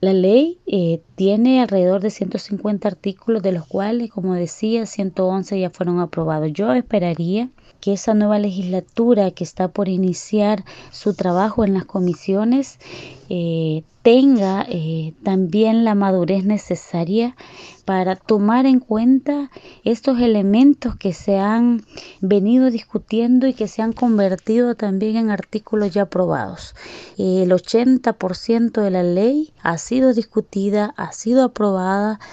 La ley tiene alrededor de 150 artículos, de los cuales, como decía, 111 ya fueron aprobados. Yo esperaría que esa nueva legislatura que está por iniciar su trabajo en las comisiones tenga también la madurez necesaria para tomar en cuenta estos elementos que se han venido discutiendo y que se han convertido también en artículos ya aprobados. El 80% de la ley ha sido discutida, ha sido aprobada